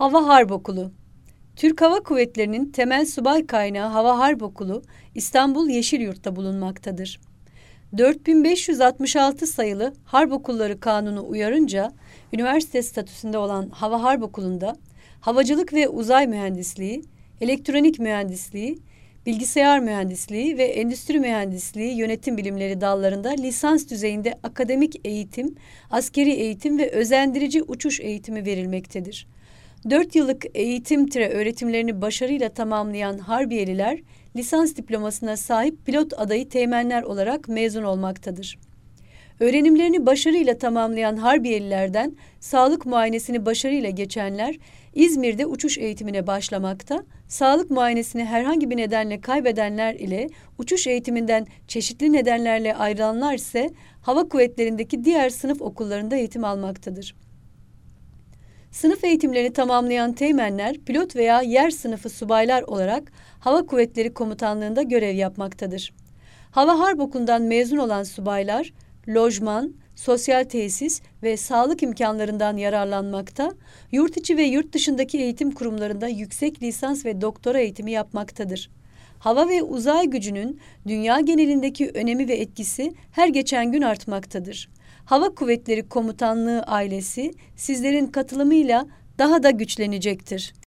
Hava Harp Okulu. Türk Hava Kuvvetleri'nin temel subay kaynağı Hava Harp Okulu İstanbul Yeşilyurt'ta bulunmaktadır. 4566 sayılı Harp Okulları Kanunu uyarınca üniversite statüsünde olan Hava Harp Okulu'nda havacılık ve uzay mühendisliği, elektronik mühendisliği, bilgisayar mühendisliği ve endüstri mühendisliği yönetim bilimleri dallarında lisans düzeyinde akademik eğitim, askeri eğitim ve özendirici uçuş eğitimi verilmektedir. 4 yıllık öğretimlerini başarıyla tamamlayan Harbiyeliler, lisans diplomasına sahip pilot adayı teğmenler olarak mezun olmaktadır. Öğrenimlerini başarıyla tamamlayan Harbiyelilerden sağlık muayenesini başarıyla geçenler, İzmir'de uçuş eğitimine başlamakta, sağlık muayenesini herhangi bir nedenle kaybedenler ile uçuş eğitiminden çeşitli nedenlerle ayrılanlar ise hava kuvvetlerindeki diğer sınıf okullarında eğitim almaktadır. Sınıf eğitimlerini tamamlayan teğmenler, pilot veya yer sınıfı subaylar olarak Hava Kuvvetleri Komutanlığı'nda görev yapmaktadır. Hava Harp Okulu'ndan mezun olan subaylar, lojman, sosyal tesis ve sağlık imkanlarından yararlanmakta, yurt içi ve yurt dışındaki eğitim kurumlarında yüksek lisans ve doktora eğitimi yapmaktadır. Hava ve uzay gücünün dünya genelindeki önemi ve etkisi her geçen gün artmaktadır. Hava Kuvvetleri Komutanlığı ailesi sizlerin katılımıyla daha da güçlenecektir.